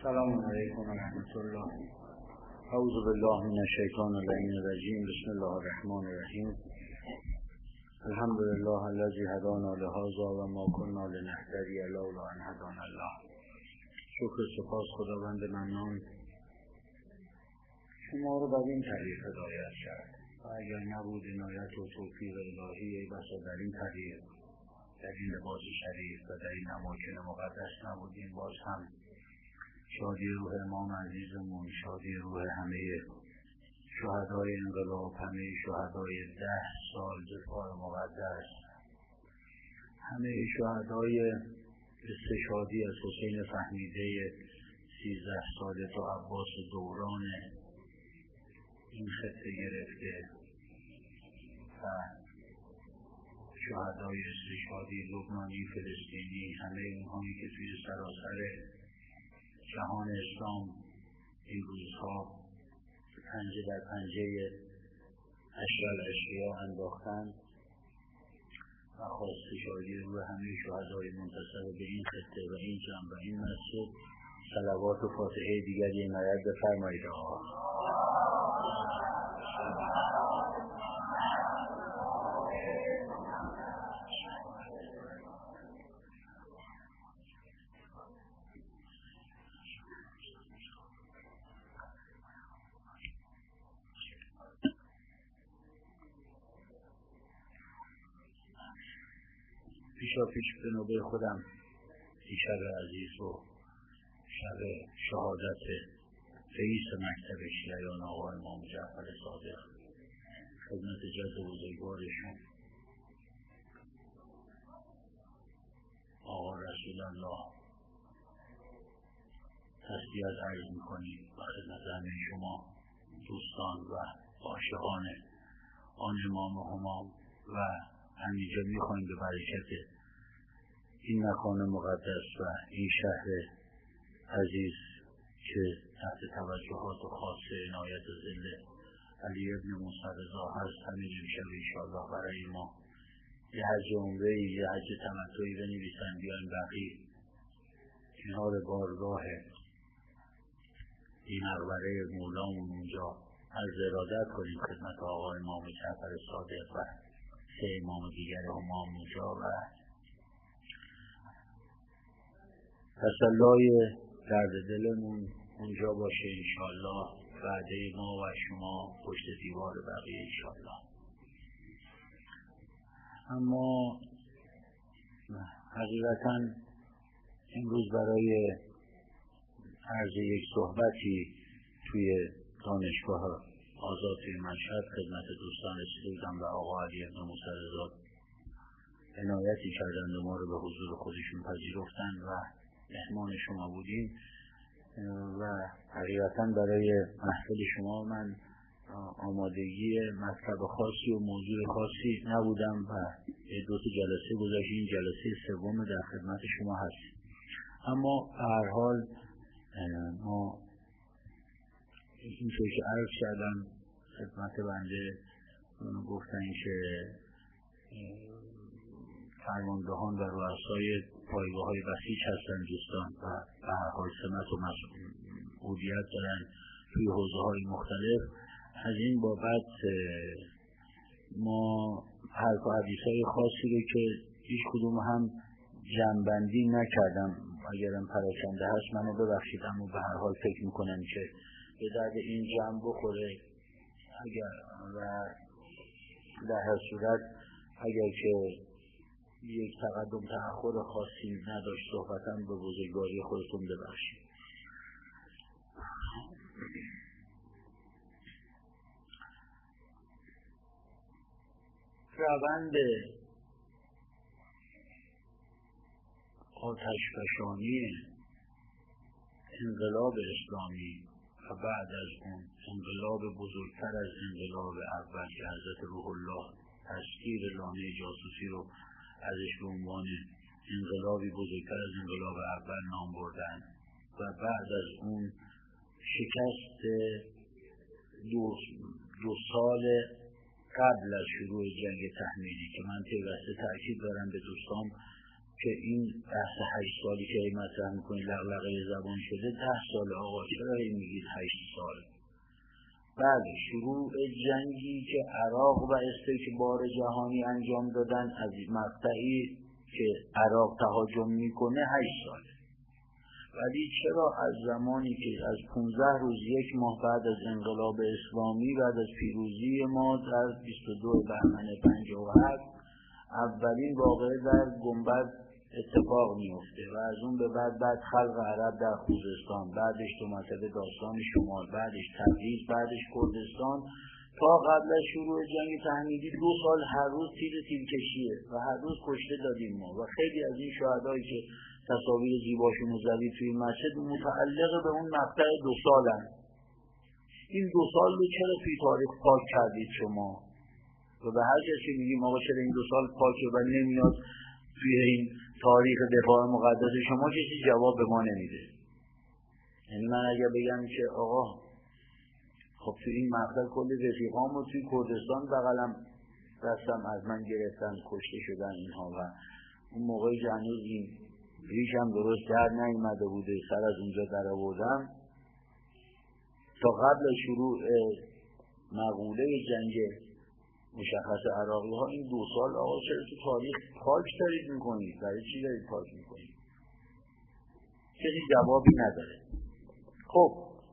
السلام علیکم و رحمت الله. اعوذ بالله من الشیطان الرجیم. بسم الله الرحمن الرحیم. الحمد لله الذی هدانا لهذا و ما كنا لنهتدی لولا ان هدانا الله. شکر سپاس خداوند منان شما رو بر این طریق هدایت کرد و اگر نبود عنایت و توفیق الهی ای بسا در این طریق، در این لباس شریف و در این اماکن مقدس نبودیم. باز هم شادی روح امام عزیزمون، شادی روح همه شهدای انقلاب، همه شهدای 10 سال دفاع مقدس، همه شهدای استشهادی از حسین فهمیده 13 ساله تا عباس دوران این خطه گرفته و شهدای استشهادی لبنانی، فلسطینی، همه اونهایی که توی سراسر جهان اسلام این روزها پنجه در پنجه اشرار اشقیا انداختند و خواست شادی روی همه شهدای منتصب به این خطه و این جمع و این مسجد صلوات و فاتحه دیگری عنایت بفرمایید. آقا پیش به نوبه خودم این شب عزیز و شب شهادت رئیس مکتب شیعیان آقا امام جعفر صادق خدمت جد بزرگوارشون آقا رسول الله تسلیت عرض میکنیم و خدمت همه شما دوستان و عاشقان آن امام همام و همینجا میخوایم به برکت این مکان مقدس و این شهر عزیز که تحت توجهات و خاص عنایت ظل علی ابن موسی رضا هست، همین امشب انشاءالله برای ما یه حج عمره، یه حج تمتعی بنویسن بیایم بقیه کنار بارگاه این مقبره مولامون اونجا عرض ارادت کنیم خدمت آقا امام جعفر صادق و 3 امام دیگر همام اونجا و تسلای درد دلمون اونجا باشه انشاءالله. وعده ما و شما پشت دیوار بقیه انشاءالله. اما حقیقتا امروز برای عرض یک صحبتی توی دانشگاه آزاد توی مشهد خدمت دوستان رسیده بودم و آقا علی ابن موسی رضا عنایتی کردند و ما رو به حضور خودشون پذیرفتند و مهمان شما بودیم و حقیقتا برای محفل شما من آمادگی مطلب خاصی و موضوع خاصی نبودم و 2 جلسه گذاشتیم. این جلسه 3 در خدمت شما هست. اما به هر حال ما اینطور که عرض کردم خدمت بنده گفتن که فرماندهان و رؤسای پایگاه‌های بسیج هستن دوستان و به هر حال سمت و مسئولیت دارن توی حوزه‌های مختلف. از این بابت ما حرف و حدیث‌های خاصی رو که هیچ کدوم هم جمع‌بندی نکردم، اگرم پراکنده هست منو ببخشید، اما به هر حال فکر میکنم که به درد این جمع بخوره. اگر و در هر صورت اگر که یک تقدم تأخر خاصی نداشت صحبتم به بزرگواری خودتون ببخشید. روند آتشفشانی انقلاب اسلامی و بعد از اون انقلاب بزرگتر از انقلاب اول که حضرت روح الله تشکیل لانه جاسوسی رو ازش به عنوان انقلابی بزرگتر از انقلاب اول نام بردن و بعد از اون شکست 2 سال قبل از شروع جنگ تحمیلی که من پیوسته تأکید دارم به دوستان که این بحث 8 سالی که مطرح میکنید لغلقه زبان شده 10 سال آقا چرا میگید 8 سال؟ بله شروع جنگی که عراق و استکبار جهانی انجام دادن از مقطعی که عراق تهاجم میکنه 8 ساله، ولی چرا از زمانی که از 15 روز 1 ماه بعد از انقلاب اسلامی بعد از پیروزی ما در 22 بهمن 57 اولین واقعه در گنبد اتفاق میفته و از اون به بعد خلق عرب در خوزستان، بعدش دو مرتبه داستان شمال، بعدش تبریز، بعدش کردستان تا قبل از شروع جنگ تحمیلی 2 سال هر روز تیر کشیه و هر روز کشته دادیم ما و خیلی از این شهدایی که تصاویر زیباشون رو زدید توی مسجد متعلق به اون مقطع 2 سالن. این 2 سال رو چرا توی تاریخ پاک کردید شما؟ و به هر کسی میگیم آقا چرا این 2 سال پاکه و نمیاد توی این تاریخ دفاع مقدس شما، کسی جواب به ما نمیده. یعنی من اگر بگم که آقا خب توی این مقطع کل رفیقام رو توی کردستان بغلم دستم از من گرفتن کشته شدن اینها و اون موقعی که هنوز این ریشم درست در نیامده بوده سر از اونجا در آوردم تا قبل از شروع مقوله جنگ مشخص عراقی ها این 2 سال آقا چرا تو تاریخ پاک دارید میکنید؟ برای چی دارید پاک میکنید؟ کسی جوابی نداره. خب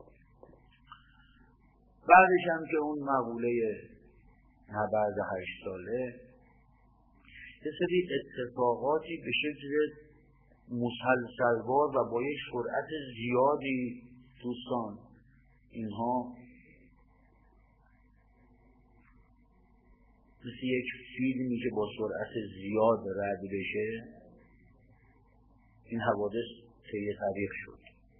بعدش هم که اون مقوله نبرد 8 ساله یه سری اتفاقاتی به شکل مسلسلوار و با یک سرعت زیادی دوستان اینها مثل یک فیلمی که با سرعت زیاد رد بشه این حوادث طی تاریخ شد.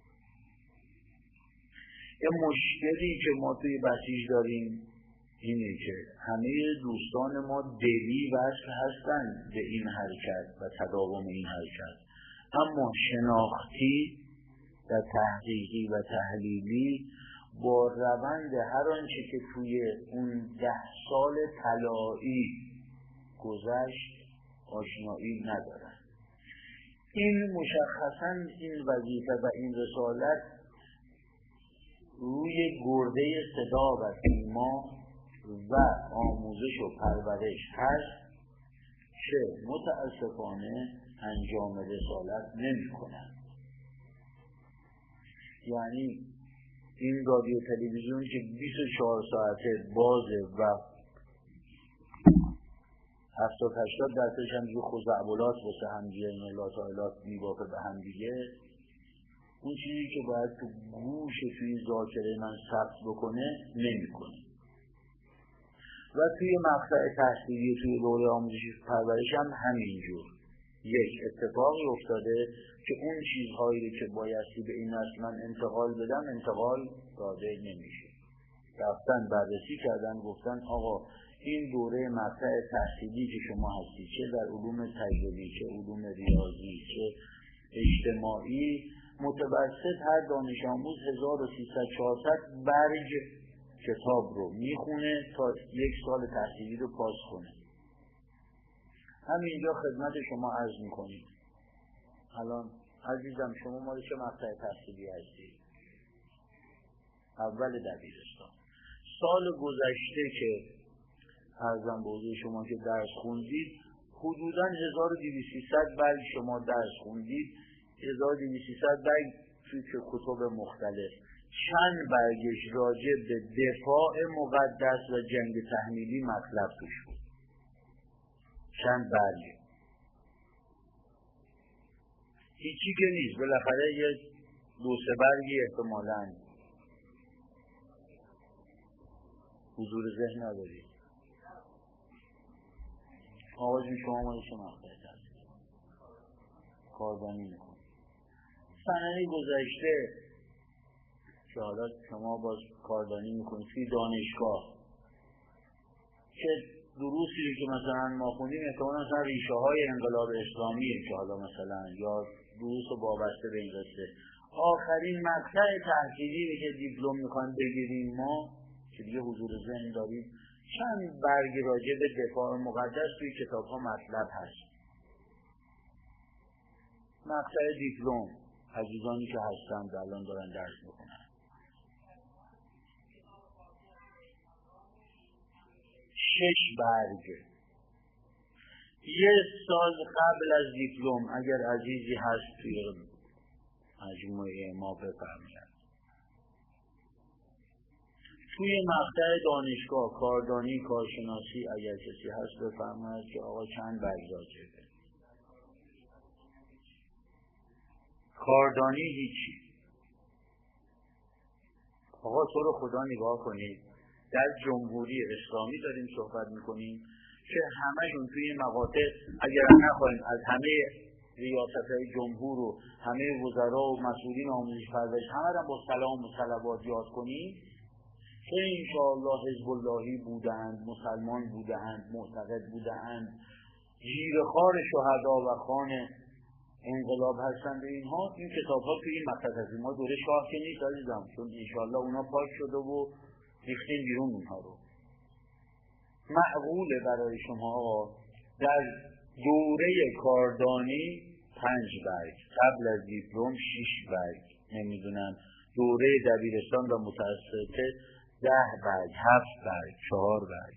یه مشکلی که ما توی بسیج داریم اینه که همه دوستان ما دلی وصل هستن به این حرکت و تداوم این حرکت، اما شناختی و تحقیقی و تحلیلی با روند هر آنچه که توی اون 10 سال طلایی گذشت آشنایی ندارن. این مشخصاً این وظیفه و این رسالت روی گرده صدا و سیما و آموزش و پرورش هست که متاسفانه انجام رسالت نمی کنن. یعنی این رادیو تلویزیون که 24 ساعته بازه و 70-80% هم جو خزعبلات واسه همدیگه این لاتایلات میبافه به همدیگه، اون چیزی که باید تو گوش توی ذاکره من ثبت بکنه نمیکنه. و توی مقطع تحصیلی توی دوره آموزشی پرورش هم همینجور یک اتفاقی افتاده که اون چیزهایی که بایستی به این نسل من انتقال بدم انتقال داده نمیشه. رفتن بررسی کردن گفتن آقا این دوره مقطع تحصیلی که شما هستید چه در علوم تجربی چه علوم ریاضی چه اجتماعی متوسط هر دانش آموز 1300-400 برگ کتاب رو میخونه تا 1 سال تحصیلی رو پاس کنه. همینجا خدمت شما عرض میکنید الان عزیزم شما مال چه مقطع تحصیلی هستید؟ اول دبیرستان. سال گذشته که عرضم به حضور شما که درس خوندید حدوداً 1200 برگ شما درس خوندید، 1200 برگ توی کتب مختلف، چند برگش راجع به دفاع مقدس و جنگ تحمیلی مطلب توش بود؟ چند برگ؟ هیچی که نیست، بالاخره یه 2-3 برگی احتمالاً حضور ذهن ندارید. آقا جون شما مالی چه مقطعی هست؟ کاربانی میکن. سنه گذشته که حالا شما باز کاردانی میکنید توی دانشگاه که دروسی که مثلا ما خوندیم احتمالاً مثلا ریشه های انقلاب اسلامیه که حالا مثلا یا دروس وابسته به این قصه. آخرین مقطع تحصیلی که دیپلم میخوایم بگیریم ما که دیگه حضور ذهن داریم چند برگ راجع به دفاع مقدس توی کتاب ها مطلب هست. مقطع دیپلم عزیزانی که هستند الان دارن درس میکنن 6 برگ. یه سال قبل از دیپلم اگر عزیزی هست توی مجموعه ما بفرماید توی مقطع دانشگاه کاردانی کارشناسی اگر کسی هست بفرماید که آقا چند برگ داده. کاردانی هیچی. آقا تو رو خدا نگاه کنید، در جمهوری اسلامی داریم صحبت میکنیم که همه‌شون توی مقاطع اگر نخواهیم از همه ریاست‌های جمهور و همه وزرا و مسئولین آموزش پرورش همه را با سلام و صلوات یاد کنیم که انشاءالله حزب اللهی بودند، مسلمان بودند، معتقد بودند، جیره‌خوار شهدا و خان انقلاب هستند. اینها این کتاب‌ها توی این مقطع هست. ما دوره شاه که نیست عزیزم، چون انشاءالله اونا پاک شده و ریختیم بیرون اونها رو. معقوله برای شما آقا در دوره کاردانی 5 برگ، قبل از دیپلم 6 برگ، نمیدونم دوره دبیرستان و متوسطه 10 برگ، 7 برگ، 4 برگ.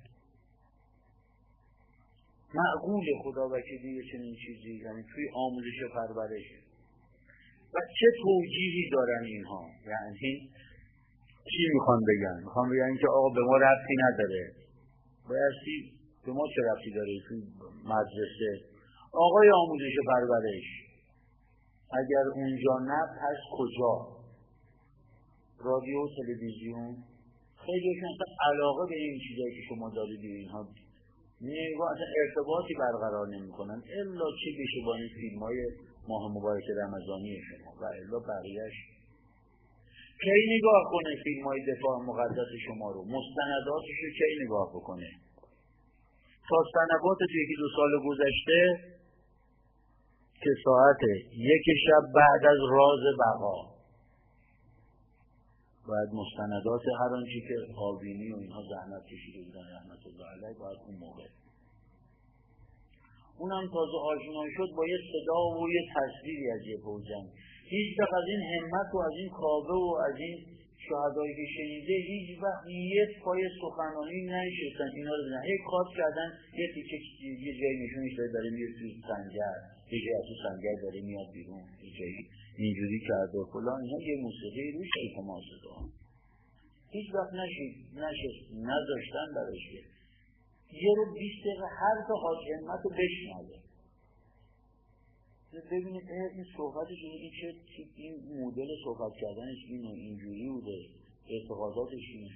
معقوله خدا وکیلی چنین چیزی، یعنی توی آموزش و پرورش. و چه توجیهی دارن اینها؟ یعنی چی میخوان بگن؟ میخوان بگن که آقا به ما ربطی نداره. بایستی به ما چه ربطی داره توی مدرسه؟ آقای آموزش و پرورش اگر اونجا نه پس کجا؟ رادیو و تلویزیون خیلیشون اصلا علاقه به این چیزایی که شما دارید اینها نگاه اصلا ارتباطی برقرار نمی کنن الا چی بشه با این فیلم های ماه مبارک رمضانی شما و الا بقیهش. کی نگاه کنه فیلم های دفاع مقدس شما رو، مستنداتش رو کی نگاه بکنه؟ تا سنوات تو 1-2 سال گذشته که ساعت 1 شب بعد از راز بقا باید مستندات هر آنچه که آبینی و اینها زحمت کشیده بودن رحمت الله علیه باید اون موقع اونم تازه آشنا شد با یه صدا و یه تصویری از یه پوزن. هیچ وقت از این همت و از این کاوه و از این شهدایی که شنیده هیچ وقت یه پای سخنانی نشستن اینا رو بزنن. هی کات کردن یه تیکه یه جایی نشونش داره میره توی سنگر، یه جایی از تو سنگر داره میاد بیرون، یه جایی اینجوری کرده و فلان. اینا یه موسیقی روش التماس دادن. هیچ وقت نشست نذاشتن براش یه رو 20 دقیقه هر تا حاج همت رو بشنوه ببینید این صحبتش این مدل صحبت کردنش اینجوری بوده، اعتقاداتش اینه.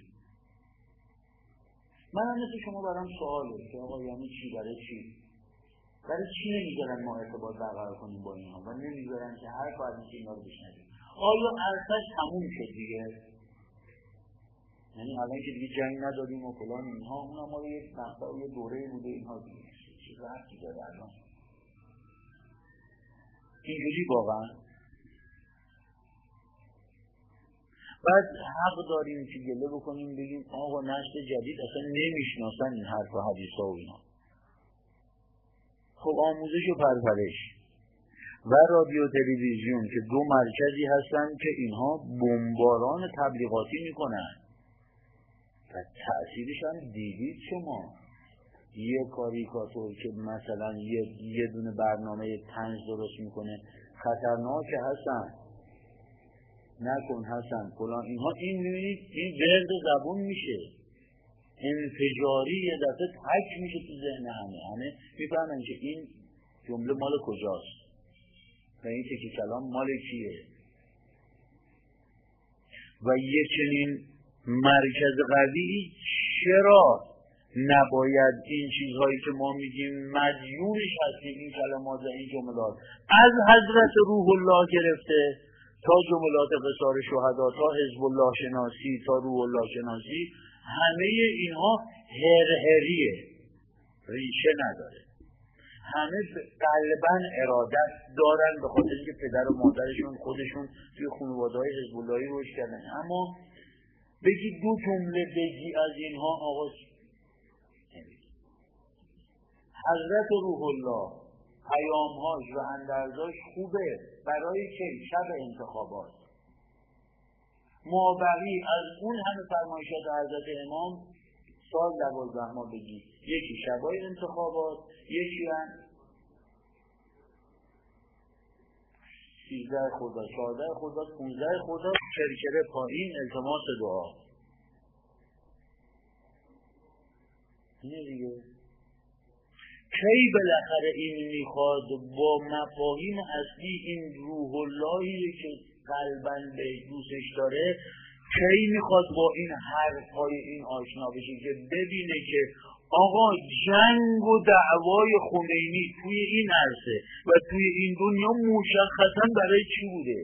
من هم مثل شما برام سواله که آقا یعنی چی؟ برای چی نمیذارن ما ارتباط برقرار کنیم با اینها و نمیذارن که هر فرد اینا رو بشنویم؟ آیا ارتش تموم شد دیگه؟ یعنی الان که دیگه جنگ نداریم و فلان اینها، اون هم یه مقطع و یه دوره بوده اینها دیگه چه ربطی داره الان؟ اینجوری واقعا بعد حق داریم که گله بکنیم بگیم آقا نسل جدید اصلا نمیشناسن این حرف و حدیث ها و اینا. خب آموزش و پرورش و رادیو تلویزیون که 2 مرکزی هستن که اینها بمباران تبلیغاتی میکنن و تأثیرش هم دیدید شما. یه کاریکاتور که مثلا یه دونه برنامه طنز درست میکنه خطرناکه هستن نکن هستن فلان اینها، این میبینید این ورد زبون میشه انفجاری، یه دفعه تک میشه تو ذهن همه میفهمن که این جمله مال کجاست و این تکی کلام مال کیه. و یه چنین مرکز قوی چرا نباید این چیزهایی که ما میگیم مدیونش هستیم، این کلمات و این جملات از حضرت روح الله گرفته تا جملات قصار شهدا تا حزب الله شناسی تا روح الله شناسی، همه اینها هرهریه، ریشه نداره. همه قلباً ارادت دارن به خاطر اینکه پدر و مادرشون خودشون توی خانواده‌های حزب اللهی رشد کردن. اما بگی 2 جمله بگی از اینها آقا حضرت روح الله پیام‌هاش و اندرزاش خوبه برای که شب انتخابات. مابقی از اون همه فرمایشات حضرت امام سال 12 ماه بگید، یکی شبای انتخابات، یکی هم 13 خرداد، 14 خرداد، 15 خرداد، کرکره پایین، التماس دعا. اینه دیگه. کی بالاخره این میخواد با مفاهیم اصلی این روح اللهی که قلباً به دوستش داره، کی میخواد با این حرفهای این آشنا بشه که ببینه که آقا جنگ و دعوای خمینی توی این عرصه و توی این دنیا مشخصاً برای چی بوده؟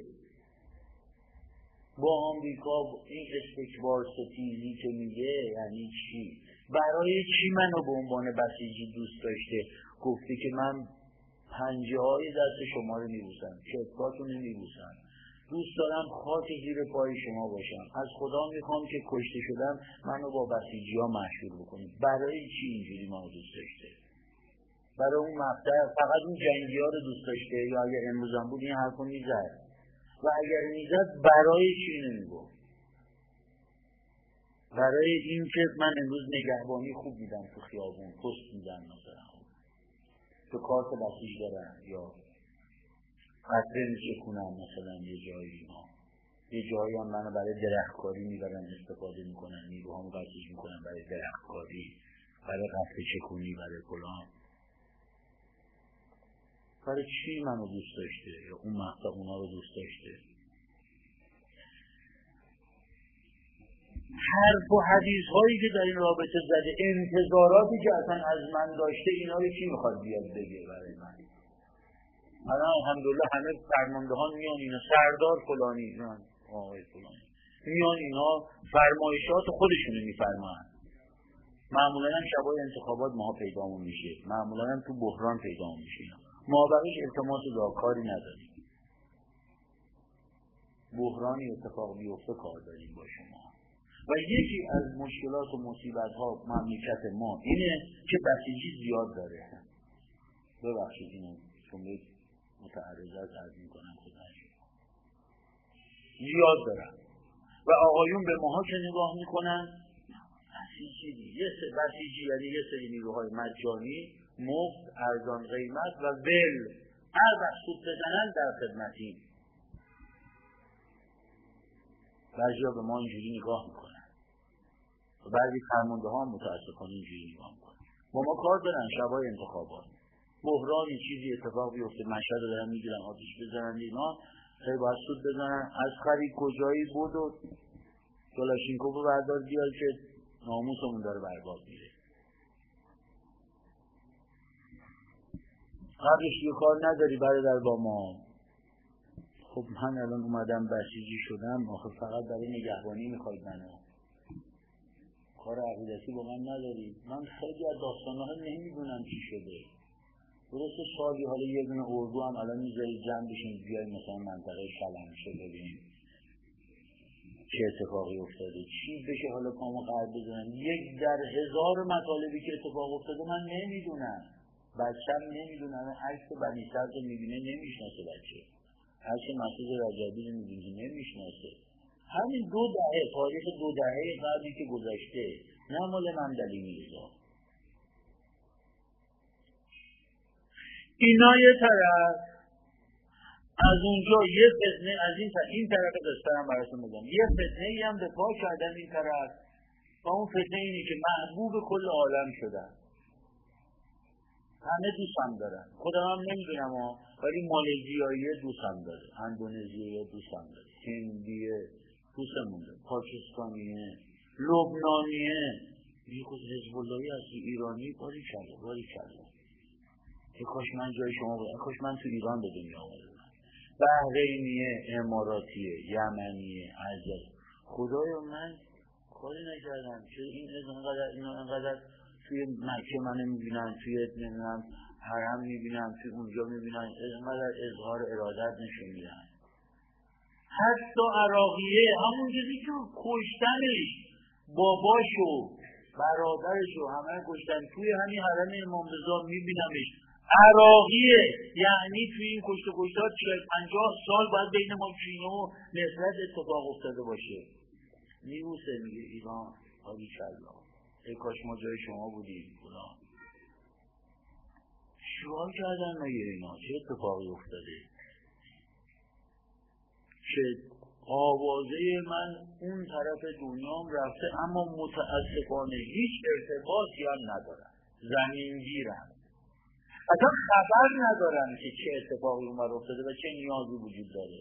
با آمریکا این استکبار ستیزی که میگه یعنی چی؟ برای چی منو به عنوان بسیجی دوست داشته؟ گفته که من پنجه های دست شما رو میبوسم، چپاتون رو میبوسم، دوست دارم خاک زیر پای شما باشم، از خدا میخوام که کشته شدم منو با بسیجی ها مشهور بکنید. برای چی اینجوری منو دوست داشته؟ برای اون مقطع فقط اون جنگی ها رو دوست داشته؟ یا اگر امروزم بود این حرفو میزد؟ و اگر میزد برای چی نمیگفت؟ برای این که من امروز نگهبانی خوب میدم تو خیابون، پست میدم مثلا تو کارت بسیج دارن، یا قطره میشکنن مثلا یه جایی، یه جایی هم منو برای درختکاری میبرن استفاده میکنن، نیروهامو بسیج میکنن برای درختکاری، برای قطره چکونی، برای فلان. برای چی منو دوست داشته یا اون مقطع اونا رو دوست داشته؟ حرف و حدیث هایی که در این رابطه زده، انتظاراتی که اصلا از من داشته، اینا رو کی میخواد بیاد بگه برای من؟ الان الحمدلله همه فرمانده ها میان اینا، سردار فلانی، اینا آقای فلانی میان اینا فرمایشات خودشونو میفرمایند. معمولا هم شبای انتخابات ماها پیدامون میشه، معمولا هم تو بحران پیدامون میشه. ما برایش التماس دعاکاری نداریم. بحرانی اتفاق بیفته کار داریم با شما. و یکی از مشکلات و مصیبت ها مملکت ما اینه که بسیجی زیاد داره. ببخشید اینو چون متعرضت عرض میکنم خودش زیاد دارن و آقایون به ماها که نگاه میکنن بسیجی، بسیجی یعنی یه سری نیروهای مجانی، مفت، ارزان قیمت و ول، هر وقت سود بزنن در خدمتیم. بعضیا به ما اینجوری نگاه میکنن و بعضی فرمانده ها متاسفانه اینجوری نگاه میکنن. با ما کار دارن شبای انتخابات، بحرانی چیزی اتفاق بیفته، مشهد رو دارن میگیرن آتش بزنن، اینا خیلی باید سود بزنن. از خرید کجایی بود و کلاشینکوف رو بردار بیار که ناموسمون داره برباد میره. قبلش یه کار نداری برادر با ما. خب من الان اومدم بسیجی شدم، آخه فقط برای نگهبانی میخواید منو؟ کار عقیدتی با من نداری؟ من خیلی از داستانها نمیدونم چی شده. درسته سالی حالا یه دونه اردو هم الان میذارید جمع بشین بیاید مثلا منطقه شلمشه ببینیم چه اتفاقی افتاده، چی بشه حالا پامو قرد بزنم. یک در هزار مطالبی که اتفاق افتاده من نمیدونم، بچم نمیدونم، عکس بنی صدر رو میبینه نمیشناسه، بچه عکس مسعود رجبی رو میبینه نمیشناسه. همین 2 دهه تاریخ 2 دهه قبلی که گذشته، نه مال ممدلی میرزا. اینا یه طرف، از اونجا یه فتنه از این طرف دسترم براتون بگم، یه فتنه ای هم به پا کردن این طرف و اون فتنه اینی که محبوب کل عالم شدن، همه دوستم دارن. خودم هم نمیدونم ولی مالزیایی دوستم داره، اندونزیایی دوستم داره، هندیه دوستمون داره، پاکستانیه، لبنانیه، بیخود حزب اللهی هستی، ایرانی، باری کرده که کاش من جای شما بودم، کاش من تو ایران به دنیا آمده بودم. بحرینیه، اماراتیه، یمنیه، عجب. خدایا من کاری نکردم چه این اینقدر توی مکه منو میبینن، توی نمیدونم حرم میبینن، توی اونجا میبینن، اینقدر اظهار ارادت نشون میدن. حتی عراقیه همون چیزی که کشتنش، باباشو برادرشو همه کشتن، توی همین حرم امام رضا میبینمش عراقیه، یعنی توی این کشت و کشتار 40-50 سال باید بین ما کینه و نفرت اتفاق افتاده باشه. نیروسه میگه ایران حالی کلا ای کاش ما جای شما بودیم فلان. شروع کردن مگه اینا چه اتفاقی افتاده که آوازه من اون طرف دنیام رفته اما متاسفانه هیچ ارتباطی هم ندارم، زمینگیرم، اصلا خبر ندارم که چه اتفاقی اون افتاده و چه نیازی وجود داره.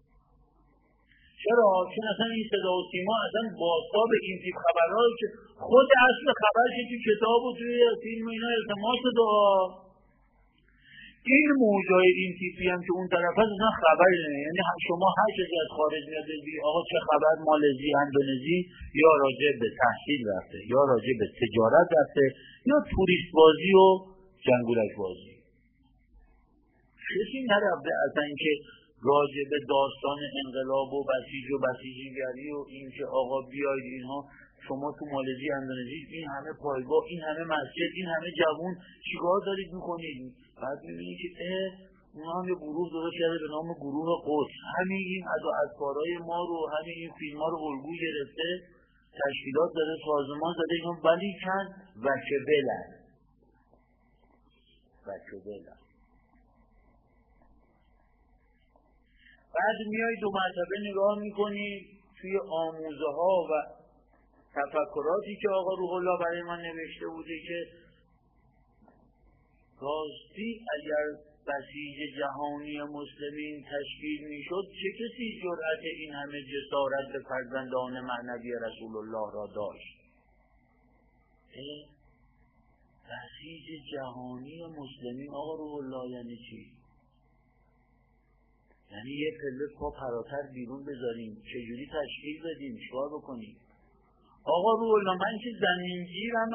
چرا؟ چون اصلا این صدا و سیما اصلا بازتاب این تیپ خبرهایی که خود اصل خبر که توی کتاب و توی فیلم اینا التماس دعا، این موجای این تیپی هم که اون طرف هست اصلا خبری نمیده. یعنی شما هر کسی از خارج میاد بگی آقا چه خبر مالزی اندونزی، یا راجع به تحصیل رفته یا راجع به تجارت رفته یا توریست بازی و جنگولک بازی. کسی نرفته اصلا اینکه راجع به داستان انقلاب و بسیج و بسیجیگری و این که آقا بیاید اینها شما تو مالزی اندونزی این همه پایگاه، این همه مسجد، این همه جوون چیکار دارید میکنید؟ بعد میبینید که اونا هم یه گروه درست کرده به نام گروه قدس، همین این ادوارای ما رو، همین این فیلم ها رو الگو گرفته، تشکیلات داره، سازمان زده، اینا ولی کن وکبلن بعد میای دو مرتبه نگاه میکنی توی آموزه ها و تفکراتی که آقا روح الله برای من نوشته بوده که راستی اگر بسیج جهانی مسلمین تشکیل میشد چه کسی جرأت این همه جسارت به فرزندان معنوی رسول الله را داشت؟ بسیج جهانی مسلمین آقا روح الله یعنی چی؟ یعنی یه پله پا فراتر بیرون بذاریم، چجوری تشکیل بدیم، چیکار بکنیم؟ آقا روح الله من که زمینگیرم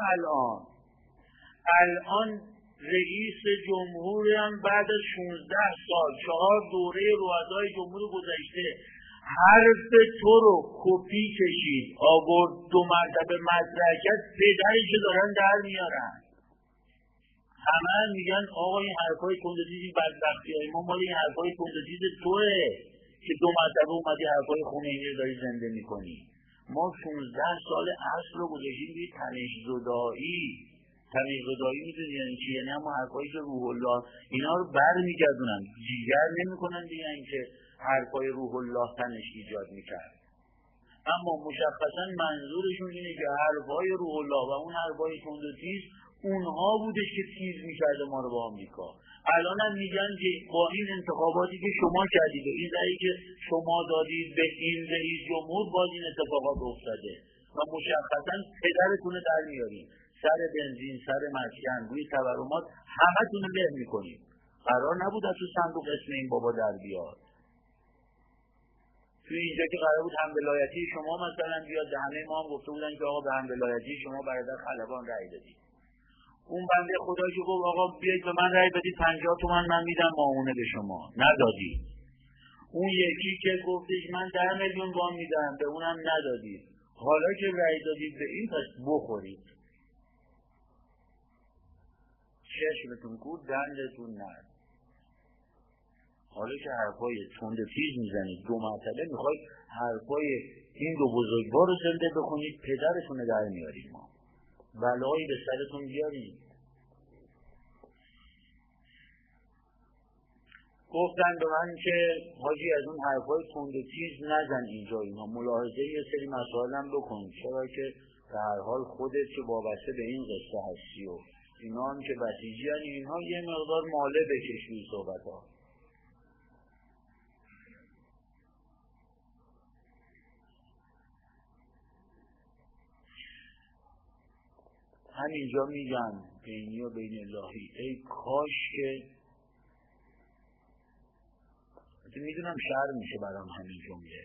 الان رئیس جمهورم بعد از 16 سال 4 دوره رؤسای جمهور گذشته حرف تو رو کپی کشید آورد 2 مرتبه مطرح کرد، پدرشو دارن در میارن. همه میگن آقا این حرفای تندتیزی بدبختی های ما مال این حرفای تندتیز توه که 2 مرتبه اومدی حرفای خمینی رو داری زنده میکنی. ما 16 سال اصل رو گذاشتیم روی تمیز زدایی میدونی یعنی چی؟ یعنی اما حرفایی که روح الله اینا رو بر میگردونن، جیگر نمیکنن دیگه اینکه حرفای روح الله تنش ایجاد میکرد، اما مشخصا منظورشون اینه که حرفای روح الله و اون حرفای تندتیز اونها بودش که تیز میکرده ما رو با آمریکا. الان هم میگن که با این انتخاباتی که شما کردید و این رأیی که شما دادید به این رئیس جمهور باز این اتفاقات افتاده و مشخصا پدرتون در میاریم، سر بنزین، سر مسکن، روی تورمات همه تونه له میکنیم. قرار نبود از تو صندوق اسم این بابا در بیاد. توی اینجا که قرار بود هم ولایتی شما مثلا بیاد، همه ما هم گفته بودن که آقا به هم ولایتی شما برادر خلبان رأی دادید. اون بنده خدا که گفت آقا بیاید به من رأی بدید 50 تومن من میدم معاونه به شما، ندادید. اون یکی که گفتش من 10 میلیون وام میدم به اونم ندادید. حالا که رأی دادید به این پس بخورید. چشمتون کور دندتون نرد. حالا که حرفای تند تیز میزنید 2 مرتبه میخواید حرفای این 2 بزرگوار رو زنده بخونید، پدرتون در میارید، ما بلایی به سرتون بیارید. گفتن به من که حاجی از اون حرفای تند تیز نزن اینجا، اینا ملاحظه یه سری مسائل هم بکن، چرا که به هر حال خودت که وابسته به این قصه هستی و اینا هم که بسیجی هن، اینها یه مقدار ماله بکش روی صحبت ها. همینجا میگن بینی و بین الهی ای کاش که میدونم شعر میشه برام همین جمله،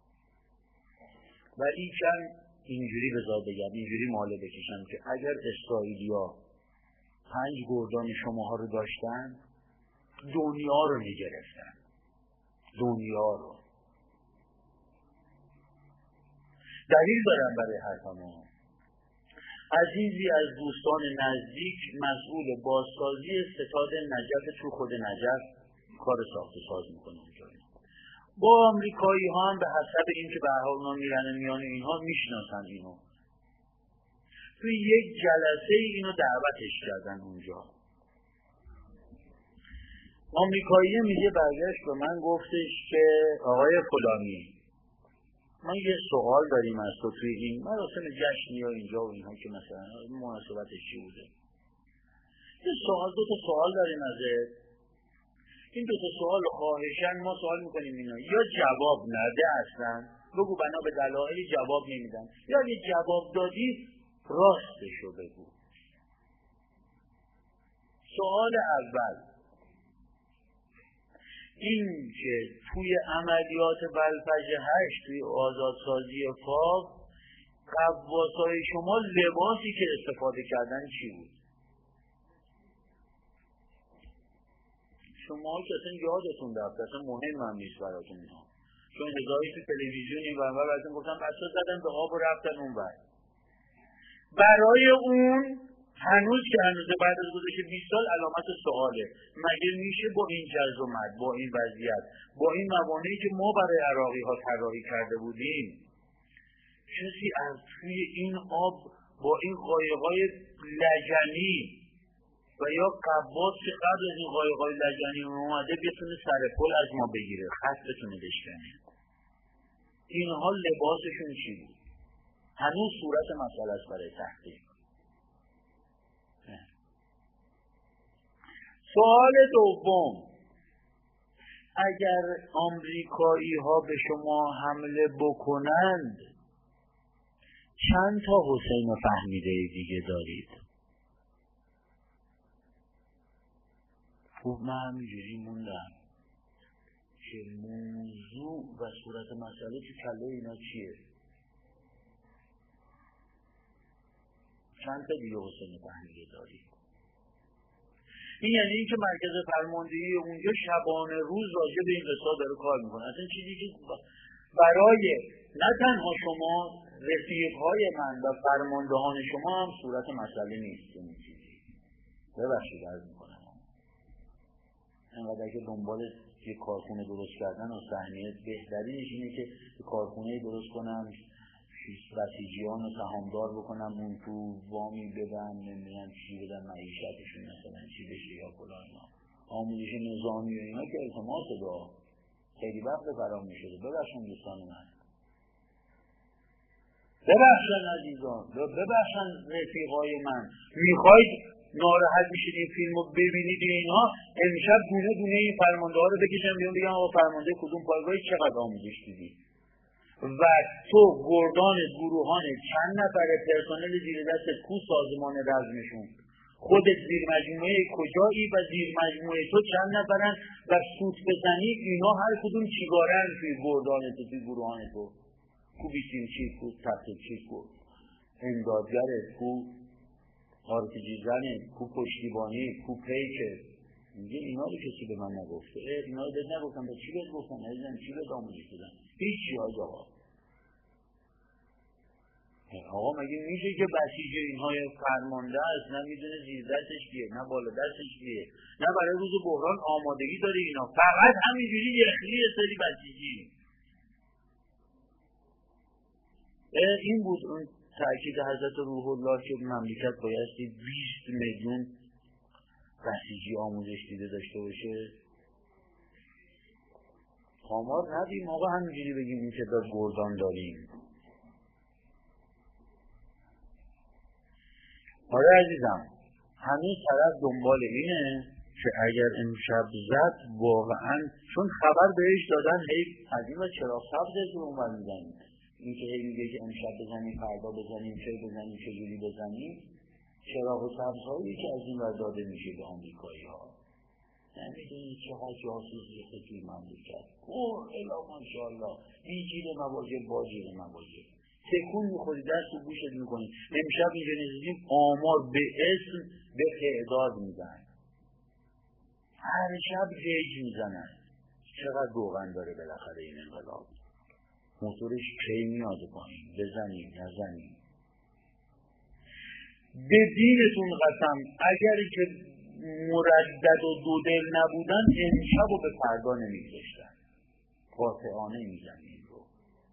ولی چند اینجوری بذار بگم، اینجوری ماله بکشم که اگر اسرائیلیا 5 گردان شماها رو داشتن دنیا رو میگرفتن، دنیا رو. دلیل دارم برای حرفمو. عزیزی از دوستان نزدیک مسئول بازسازی ستاد نجف تو خود نجف کار ساخت و ساز میکنه اونجا. با آمریکایی ها هم به حسب اینکه به هر حال اونا میرن میان اینها میشناسن اینو. توی یک جلسه اینو دعوتش کردن اونجا. آمریکایی میگه برگشت به من گفتش که آقای فلانی ما یه سوال داریم از تو توی این مراسم جشنی و اینجا و اینها که مثلا مناسبتش چی بوده. یه سوال، دو تا سوال داریم ازت. این دو تا سوال خواهشن ما سوال میکنیم اینا یا جواب نده اصلا بگو بنا به دلایلی جواب نمیدن، یا اگه جواب دادی راستشو بگو. سوال اول این که توی عملیات بلفجر 8 توی آزادسازی فاو قواسای شما لباسی که استفاده کردن چی بود؟ شما که اصلا یادتون رفت، اصلا مهم هم نیست براتون اینا، چون هزاری تو تلویزیون این برمار براتون گفتم بچه زدن به آب و رفتن اون بر. برای اون هنوز که هنوز بعد از گذشت 20 سال علامت سواله. مگه میشه با این جز و مد، با این وضعیت، با این موانعی که ما برای عراقی ها طراحی کرده بودیم، کسی از توی این آب با این قایقای لجنی و یا قباس که قبل از این قایقای لجنی اومده بتونه سر پل از ما بگیره، خط بتونه بشکنه؟ اینها لباسشون چی بود؟ هنوز صورت مسئله است برای تحقیق. سوال دوم، اگر آمریکایی ها به شما حمله بکنند چند تا حسین فهمیده دیگه دارید؟ خب من همینجوری موندم که موضوع و صورت مسئله تو کله اینا چیه؟ چند تا دیگه حسین فهمیده دارید؟ این یعنی این که مرکز فرماندهی اونجا شبانه روز راجع به این قصه داره کار میکنه. اصلا چیزی که برای نه تنها شما، رفیقهای من و فرماندهان شما هم صورت مسئله نیست. این چیزی ببخشید عرض میکنم انقدر که دنبال یه کارخونه درست کردن و صحنه بهترینش اینه که کارخونه درست کنم، بسیجیان رو سهامدار بکنم، اون تو وامی بدن، نمیدونم چی بدن، معیشتشون مثلا چی بشه یا فلان. آموزش نظامی و اینا که التماس دا خیلی وقت فرام میشده. ببخشن دوستان من، ببخشن عزیزان، ببخشن رفیقای من، میخواید ناراحت میشید این فیلم رو ببینید اینها امشب دونه دونه این فرمانده ها رو بکشم بیان بگم آقا فرمانده کدوم پایگاهی چقدر آموزش دیدی و تو گردان گروهان چند نفر پرسنل زیر دست کو سازمان رزمشون، خودت زیر مجموعه کجایی و زیر مجموعه تو چند نفرن و سوت بزنی اینا هر کدوم چیگارن توی گردان تو، توی گروهان تو، کو بیشتیم چیز، کو تحصیل چیز، کو امدادگره، کو آرتیجی زنه، کو پشتیبانی، کو پیکه. میگه اینا رو کسی به من نگفته. اینا رو بهت نگفتم، به چی بهت گفتم؟ عزیزم چی بهت آموزش دادن؟ هیچی. آقا مگه میشه که بسیج اینها فرمانده است، نه میدونه زیر دستش کیه، نه بالا دستش کیه، نه برای روز بحران آمادگی داره اینا، فقط همینجوری یخلی سری بسیجی. این بود اون تأکید حضرت روح الله که مملکت بایستی 20 میلیون بسیجی آموزش دیده داشته باشه. آمار ندیم آقا همینجوری بگیم این تعداد گردان داریم. آره عزیزم، هنوز طرف دنبال اینه که اگر امشب زد واقعا، چون خبر بهش دادن هی از این و چراغ سبزش رو اونور میزنیم، این که هی میگه که امشب بزنیم، فردا بزنیم، چه بزنیم، چجوری بزنیم، چراغ سبزهایی که از این ور داده میشه به آمریکایی ها. نمیدونی چقدر جاسوس ریخته توی مملکت. الا ماشاءالله بیجیر مواجب باجیر مواجب تکون میخوری، دست و گوشت میکنی. امشب اینجا نزدیم آمار به اسم به تعداد میزن، هر شب ریج میزنن. چقدر روغن داره بالاخره این انقلاب، موتورش کی میاد پایین، بزنیم نزنیم. به دینتون قسم اگر که مردد و دو دل نبودن امشب و به فردا نمیگذاشتن. قاطعانه میگن این رو.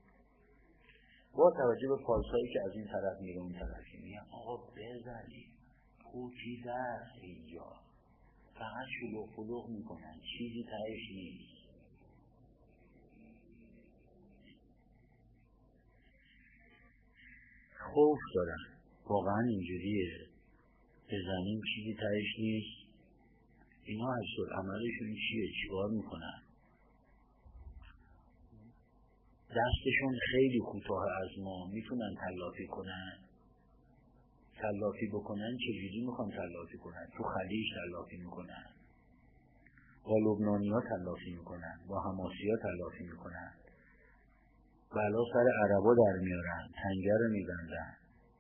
با توجه به پارسایی که از این طرف میره اون طرفی میگن آقا بزنید پوچیده است اینجا، فقط شلوغ فلوغ میکنن، چیزی تهش نیست. خوف دارن واقعا اینجوریه، بزنیم چیزی تهش نیست. اینا اصل عملشون چیه؟ چیکار میکنن؟ دستشون خیلی کوتاه از ما، میتونن تلافی کنن؟ تلافی بکنن چجوری میخوان تلافی کنن؟ تو خلیج تلافی میکنن، با لبنانی ها تلافی میکنن، با حماسی ها تلافی میکنن، بلا سر عربا در میارن، تنگه رو میبندن.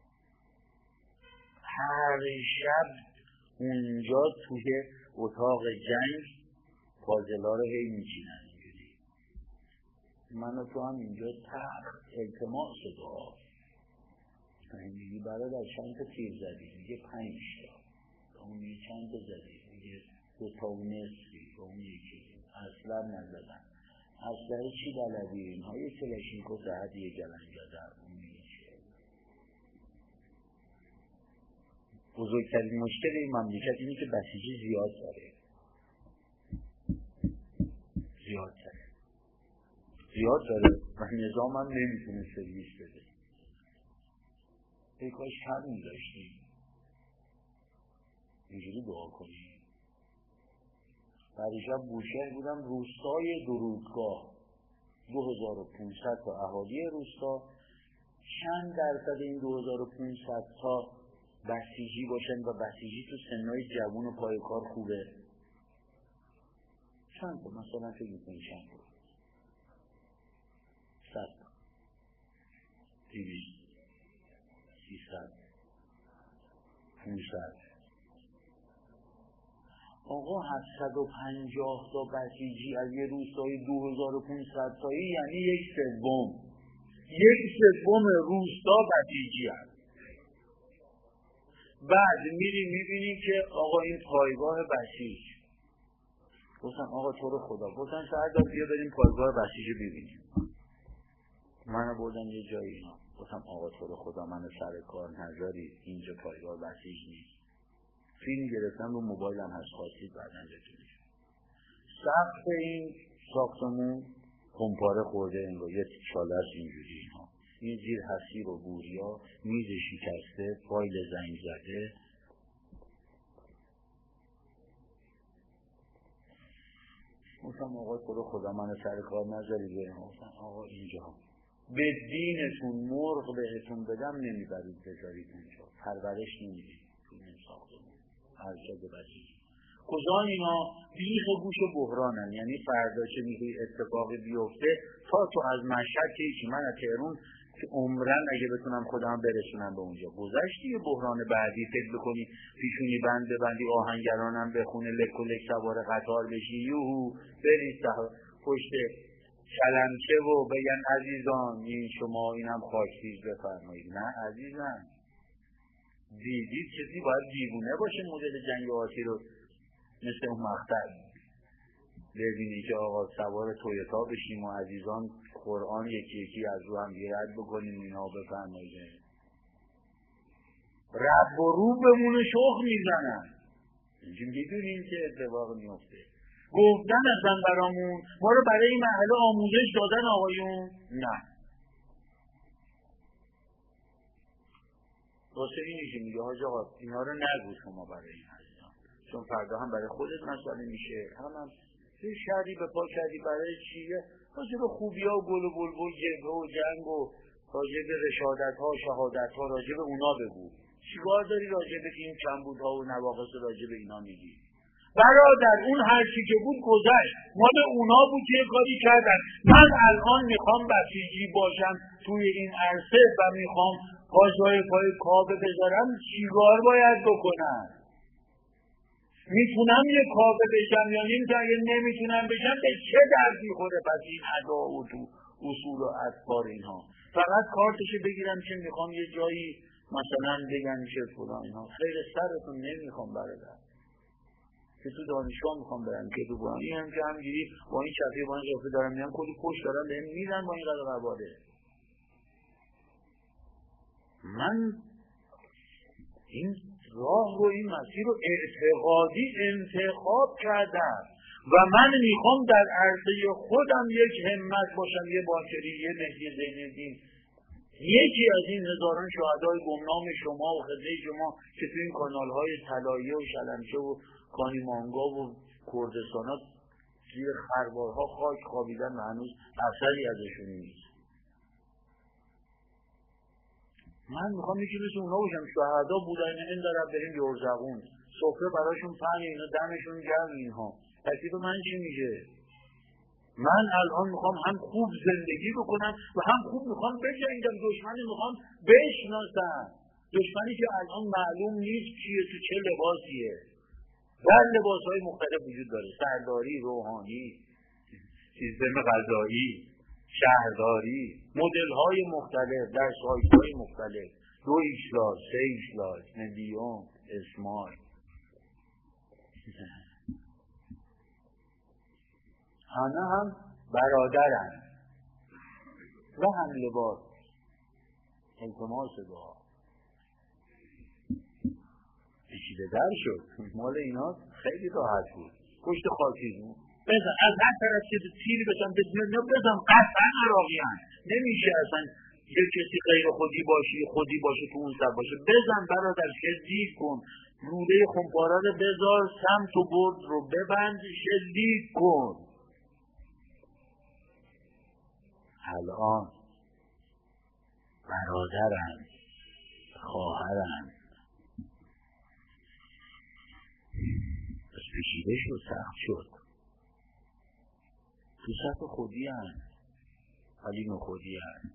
هر شب اونجا توی اتاق جنگ پازلا رو هی میچینن اینجوری. من و تو هم اینجا تخت التماس دعا میگی برادر چند تا تیر زدی؟ میگه 5 تا. اون میگه چند تا زدی؟ میگه 2 تا و نصفی. اون یکی اصلا نزدن. اصلا چی بلدی؟ اینها یه کلاشینکوف زهد یه گلنگ زدن. اون میگه چیه؟ بزرگترین مشکل این مملکت اینه که بسیجی زیاد داره. زیاد داره و نظام هم نمیتونه سرویس بده. ای کاش کم می‌داشتیم. اینجوری دعا کنیم. پریشب بوشهر بودم، روستای درودگاه 2500 تا اهالی روستا، چند درصد این 2500 تا بسیجی باشن و بسیجی تو سنهای جوون و پای کار خوبه؟ چند تا؟ مثلا فکر می‌کنی چند تا؟ 100 تا 200 300 500. آقا 750 تا بسیجی از یه روستای 2500 تایی یعنی 1/3 روستا بسیجی هست. بعد میبینی که آقا این پایگاه بسیج، گفتن آقا تو رو خدا، گفتن سردار بیا بریم پایگاه بسیج ببینیم. منو بردن یه جایی، اینا گفتم آقا تو رو خدا منو سر کار نذاری، اینجا پایگاه بسیج نیست. فیلم گرفتم رو موبایلم هست، خواستید بعداً بتونید. سقف این ساختمون کمپاره خورده انگار یه چاله است اینجوری. اینا این زیر حسیر و بوریا، میز شکسته، فایل زنگ زده. گفتم آقا تو رو خدا منو سر کار نذاری بریم. گفتم آقا اینجا به دینتون مرغ بهتون بدم نمیبرید بذارید اونجا، پرورش نمیدید تو این ساختمون ارشد بسیج. کجا اینا؟ بیخ گوش بحرانن. یعنی فردا چه میگوی اتفاقی بیفته تا تو از مشهد که ایچی، من از تهرون که عمرن اگه بتونم خودم برسونم به اونجا گذشتی یه بحران بعدی فکر بکنی پیشونی بند ببندی آهنگرانم بخونه لک و لک سوار قطار بشی یوهو بری پشت کلمچه و بگن عزیزان این شما اینم خاکسیز بفرمایید. نه عزیزم، دیدید کسی باید دیوونه باشه مدل جنگ آتی رو مثل اون مقطع ببینی که آقا سوار تویوتا بشیم و عزیزان قرآن یکی یکی از رو هم رد بکنیم اینا بفرمایید. رب و رو بمونه شخ میزنن. اینجا میدونیم که اتفاق میفته. گفتن اصلا برامون ما رو برای این محله آموزش دادن آقایون؟ نه. واسه اینی که میگه حاج آقا اینا رو نگو شما برای این عزیزان، چون فردا هم برای خودت مسئله میشه. هم چه شهری به پا کردی برای چیه؟ راجع به خوبی ها و گل و بلبل جبهه و جنگ و راجع به رشادت ها شهادت ها راجع به اونا بگو. چیکار داری راجع به این کمبود ها و نواقص راجع به اینا میگی؟ برادر اون هر چی که بود گذشت، مال اونا بود که کاری کردن. من الان میخوام بسیجی باشم توی این عرصه و میخوام پای کابه بذارم، چیکار باید بکنم؟ میتونم یه کابه بشم یا نمیتونم؟ اگه نمیتونم بشم به چه درد میخوره پس این ادا و تو اصول و اذکار اینها؟ فقط کارتشو بگیرم که میخوام یه جایی مثلا بگن که فلان اینا، خیر سرتون نمیخوام برادر که تو دانشگاه میخوام برم که تو برم، این هم که همجوری با این چفیه با این قیافه دارم میام کلی پشت دارم بهم میدن با این قدر قباله. من این راه رو این مسیر رو اعتقادی انتخاب کردم و من میخوام در عرصه خودم یک همت باشم، یه باکری، یه مهدی زین‌الدین، یکی از این هزاران شهدای گمنام شما و خدمه شما که تو این کانال‌های طلایه و شلمچه و کانیمانگا و کردستان ها زیر خربارها خاک خوابیدن و هنوز اثری ازشون نیست. من میخوام یکی مثل اونا باشم، شهدا بودن این دارم بریم یرزقون، سفره براشون پهن، اینا دمشون گرم، اینها تکلیف من چی میشه؟ من الان میخوام هم خوب زندگی بکنم و هم خوب میخوام بجنگم، دشمنی میخوام بشناسم، دشمنی که الان معلوم نیست چیه، تو چه لباسیه. در لباسهای مختلف وجود داره، سرداری، روحانی، سیستم غذایی، شهرداری، مدل‌های مختلف در سایت‌های مختلف، 2 ایکسلاس، 3 ایکسلاس، مدیوم، اسمال. همه هم برادرن و هم لباس. التماس دعا پیچیده در شد، مال اینا خیلی راحت بود. پشت خاکیزون بزن، از هر طرف که تیری بزن بزن، قطعا عراقی هم نمیشه اصلا یه کسی غیر خودی باشه تو اون سب باشه. بزن برادر، شلیک کن، روده خمپاره رو بذار، سمت و برد رو ببند، شلیک کن. الان برادرن، خواهرن، بس پیچیده شد، سخت شد، تو صف خودی هن، حلیم خودی هن.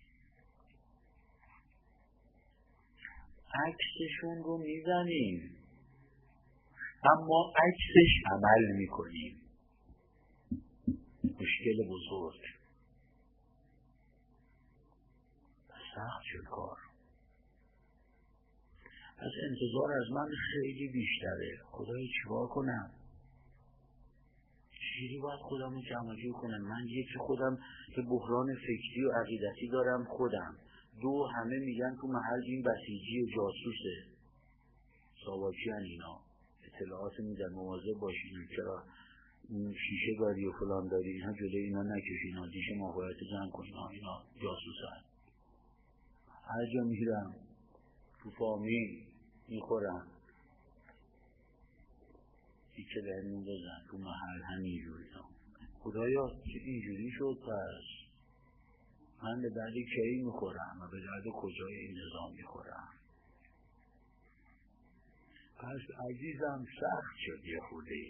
عکسشون رو میزنیم اما عکسش عمل میکنیم. مشکل بزرگ، سخت شد کار. پس انتظار از من خیلی بیشتره. خدای چیکار کنم؟ چیزی باید خودم رو جمع‌جور کنم. من یکی خودم که بحران فکری و عقیدتی دارم خودم. 2 همه میگن تو محل این بسیجی جاسوسه، ساواکی هن اینا، اطلاعات میدن مواظب باشین، چرا شیشه داری و فلان داری، اینها جلوی اینا نکشین، دیش ماهویت جمع کن، اینا جاسوس هن. هر جا میرم تو فامیل میخورم، که به همین بزن تو محل همینجوری. خدایا چه اینجوری شد؟ پس من به درد کی میخورم و به درد کجای این نظام میخورم؟ پس عزیزم سخت شد یه خودی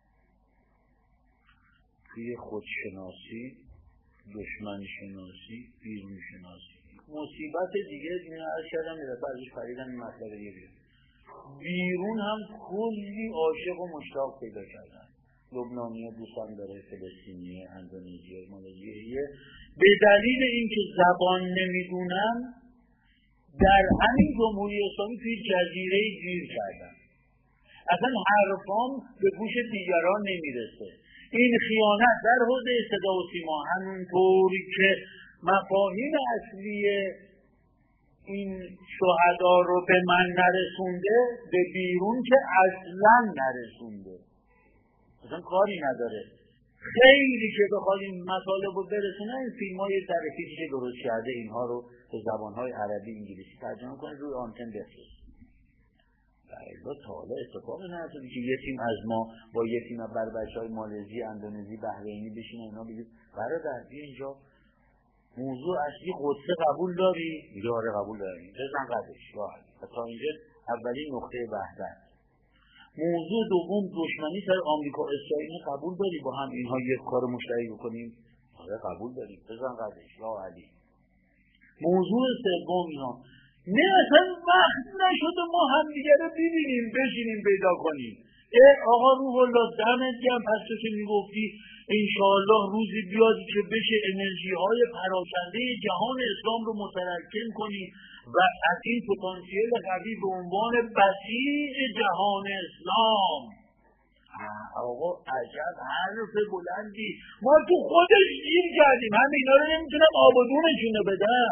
توی خودشناسی، دشمن شناسی، بیرون شناسی. مصیبت دیگه اینه عرض کردم میره بعدش پریدم این مطلب دیگه بیرون هم کلی عاشق و مشتاق پیدا کردن. لبنانی‌ها دوستان داره، فلسطینی، اندونزی، مالزی، به دلیل اینکه زبان نمیدونن در همین جمهوری اسلامی توی جزیره گیر کردن. اصلا حرفام به گوش دیگران نمیرسه. این خیانت در حوزه صدا و سیما همونطوری که مفاهیم اصلی این شهدا رو به من نرسونده، به بیرون که اصلا نرسونده، اصلا کاری نداره. خیلی که بخواد این مطالب رو برسونه، این فیلم های ترفیعی که درست کرده اینها رو به زبانهای عربی انگلیسی ترجمه کنه روی آنتن بفرست. برای تا حالا اتفاق نیفتاده که یه تیم از ما با یه تیم از بچه‌های مالزی، اندونزی، بحرینی بشینه اینا بگید برادر اینجا موضوع اصلی قدس قبول داری؟ میگه آره قبول داریم. بزن قدش راحت. تا اینجا اولین نقطه وحدت. موضوع دوم دشمنی سر آمریکا اسرائیل قبول داری با هم اینها یک کار مشترک بکنیم؟ آره قبول داریم. بزن قدش راحتی. موضوع سوم اینا نه اصلا وقت نشده ما هم دیگه رو ببینیم، بشینیم پیدا کنیم. آقا روح الله دمت گرم. پس تو که میگفتی انشاءالله روزی بیادی که بشه انرژی های پراکنده جهان اسلام رو متراکم کنی و از این پتانسیل قوی به عنوان بسیج جهان اسلام. آقا عجب حرف بلندی. ما تو خودش گیر کردیم، همه اینا رو نمیتونم آبادونشونو بدم.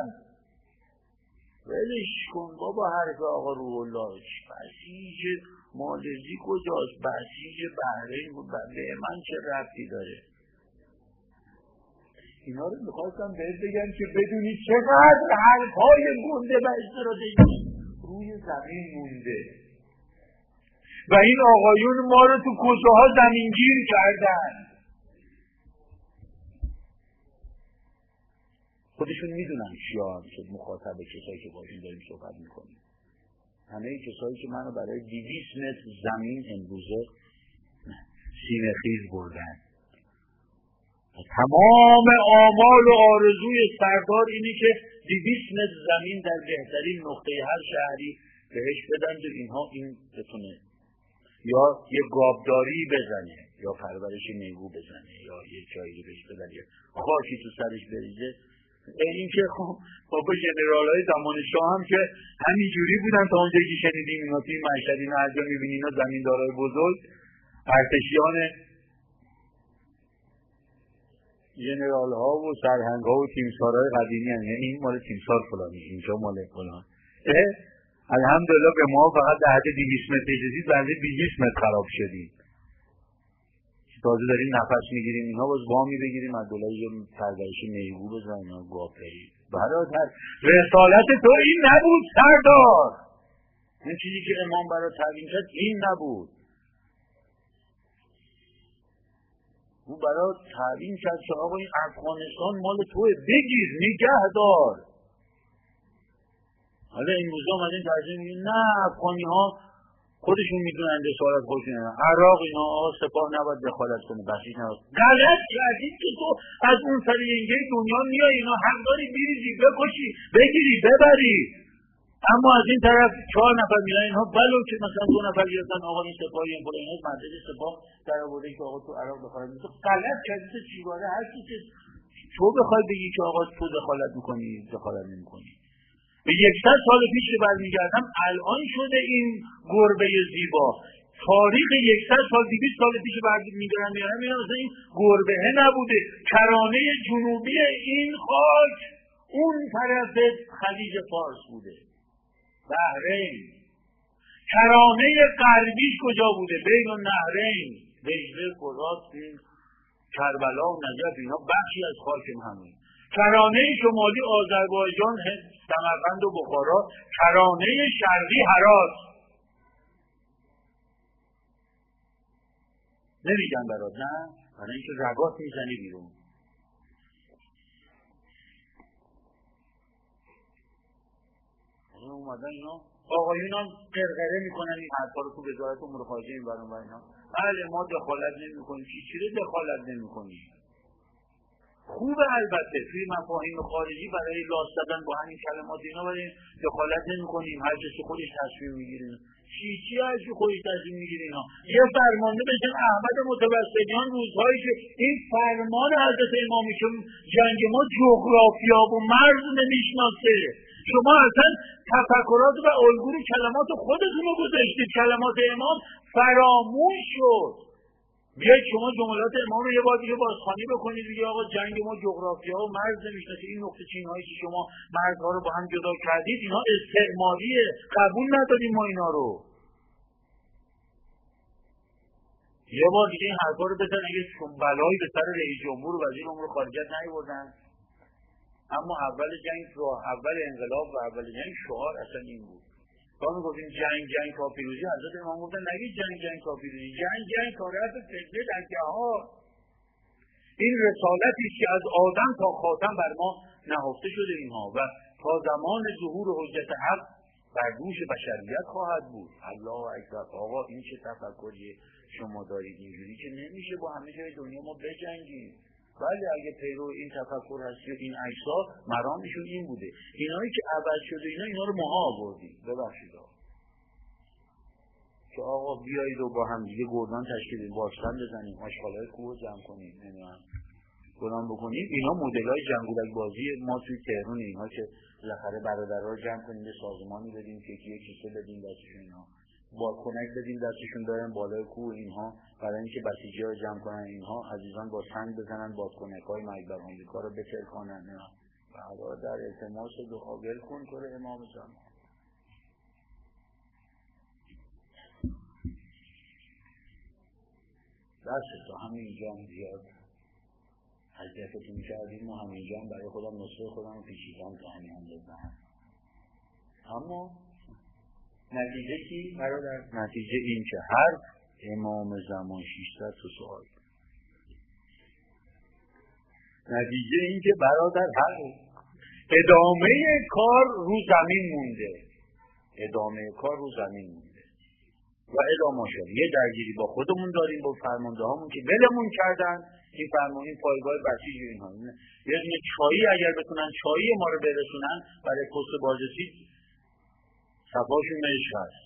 ولش کن بابا حرف آقا روح الله. بسیج مالزی کجاست؟ بسیج بحرین بود، به من چه ربطی داره؟ اینا رو میخواستم بهت بگم که بدونی چقدر حرفهای گنده و استراتژی روی زمین مونده و این آقایون ما رو تو کوچه ها زمینگیر کردن. خودشون میدونن چیا هم شد مخاطب کسایی که باشون داریم صحبت میکنیم. همه این کسایی که منو برای 200 متر زمین امروزه سینه خیز بردن. تمام آمال و آرزوی سردار اینی که 200 متر زمین در بهترین نقطه هر شهری بهش بدن و اینها این بتونه یا یه گابداری بزنه یا پرورش میگو بزنه یا یه جایی بهش بدن یا خاکی تو سرش بریزه. این که خب بابا ژنرال های زمان شاه هم که همین جوری بودن تا اونجایی که شنیدیم. اینا توی مشهد اینا هر جا میبینی اینا زمیندارای بزرگ ارتشیان ژنرال ها و سرهنگ ها و تیمسارهای قدیمی هستند. یعنی این مال تیمسار فلانی، اینجا مال فلان. الحمدلله به ما فقط در حد 200 متر رسید، بنده 200 متر خراب شدیم. تازه داریم نفس میگیریم. اینا باز وامی بگیریم از دولت یه پرورش میگو بزن اینا گاپری. برادر رسالت تو این نبود سردار. این چیزی که امام برای تعیین کرد این نبود. او برای تعیین کرد که آقا این افغانستان مال توه، بگیر نگه دار. حالا این روزا اومدین ترجمه میگن نه افغانی ها خودشون میدونن رسالت خودشون. عراق اینا سپاه نباید دخالت کنه، بسیج نباید. غلط کردید که تو از اون سر ینگه دنیا میای، اینا حق داری بریزی بکشی بگیری ببری. اما از این طرف 4 نفر میرن اینها بلو که مثلا 2 نفر گرفتن آقا این سپاهی این فلان اینا مدد سپاه در آورده که آقا تو عراق دخالت میکنی. غلط کردید. چیواره هر کی که تو بخوای بگی که آقا تو دخالت میکنی دخالت نمیکنی. به 100 سال پیش که برمیگردم الان شده این گربه زیبا. تاریخ 100 سال 200 سال پیش برمیگردم میارم اینا مثلا این گربه نبوده. کرانه جنوبی این خاک اون طرف خلیج فارس بوده، بحرین. کرانه غربیش کجا بوده؟ بین النهرین، دجله، فرات، کربلا و نجف اینا بخشی از خاک همین. کرانه شمالی آذربایجان، سمرقند و بخارا، کرانه شرقی هرات. نمیگن برات نه؟ برای اینکه رگات میزنی بیرون. اومدن اینا آقایون هم قرقره میکنن این حرفا رو تو وزارت امور خارجه این برام و اینا. بله ما دخالت نمیکنیم. چی رو دخالت نمیکنیم؟ خوبه البته توی مفاهیم خارجی برای لاس زدن با همین کلمات اینا برای دخالت نمیکنیم، هر کسی خودش تصمیم میگیره. چی هر کی خودش تصمیم میگیره. اینا یه فرمانده بشن احمد متوسلیان روزهایی که این فرمان حضرت امامی که جنگ ما جغرافیا و مرز نمیشناسه. شما اصلا تفکرات و الگوی کلمات خودتون رو گذاشتید، کلمات امام فراموش شد. بیایید شما جملات امام رو یه بار دیگه بازخوانی بکنید دیگه. آقا جنگ ما جغرافیا و مرز نمیشناسه. این نقطه چین‌هایی که شما مرزها رو با هم جدا کردید اینا استعماریه، قبول نداریم ما اینا رو. یه بار دیگه این حرفا رو بزن. اگه بلایی به سر رئیس جمهور و وزیر امور خارجه نیاوردن. اما اول جنگ رو اول انقلاب و اول جنگ شعار اصلا این بود. تا میگفتیم جنگ تا پیروزی، حضرت امام گفتن نگید جنگ تا پیروزی، جنگ تا رفع فتنه در جهان. این رسالتی که از آدم تا خاتم بر ما نهفته شده اینها و تا زمان ظهور حجت حق بر دوش بشریت خواهد بود. الله اکبر. آقا این چه تفکریه شما دارید؟ اینجوری که نمیشه با همه جای دنیا ما بجنگیم. بله اگه پیرو این تفکر هستی و این عکس‌ها مرامشون این بوده. اینایی که عوض شده اینا رو ما آوردیم. ببخشید که آقا بیایید و با هم دیگه گردان تشکیل بدیم، باشتن بزنیم، آشغالای کوه جمع کنیم، نمیدونم گلان بکنیم. اینا مدل‌های جنگولک بازی ما توی تهران، اینا که بالاخره برادرها رو جمع کنیم به سازمانی بدیم که یکی کیسه بدیم دستشون، اینا بادکنک بدیم دستشون برن بالای کوه، اینها برای اینکه بسیجی‌ها رو جمع کنن، اینها عزیزان با سنگ بزنن بادکنک‌های مکبر آمریکا رو بترکانن. بعدا در التماس دعا ول کن تو رو امام زمان. دست تا همینجا زیاد حضرتتون کردیم و همینجا برای خودم نسخه خودم رو پیچیدم تا همین اندازه. اما نتیجه کی برادر؟ نتیجه این که هر امام زمان 600 تا سوال. نتیجه این که برادر هر ادامه کار رو زمین مونده، ادامه کار رو زمین مونده و ادامه شد. یه درگیری با خودمون داریم، با فرمانده هامون که ولمون کردن. این فرمانی پایگاه بسیج اینها، یه دونه چایی اگر بتونن چایی ما رو برسونن برای پست بازرسی صفاشون عشق هست،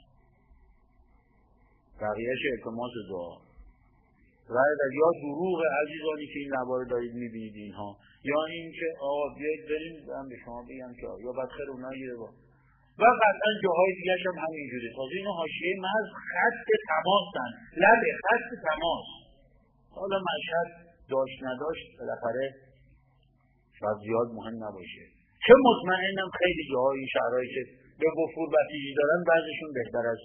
بقیهش التماس دعا. یا دروغ عزیزانی که این لبا رو دارید میبینید اینها، یا این که آقا بیایید بریم به شما بگم که یا بدخیر اونا گیره با و قطعا جاهای دیگه هم همینجوره. تازه اینا حاشیه مرز خط تماسن، لب خط تماس. حالا مشهد داشت نداشت بالاخره شاید زیاد مهم نباشه، چه مطمئنم خیلی جاهای این شهرهایی که به وفور بسیجی دارن بعضشون بهتر از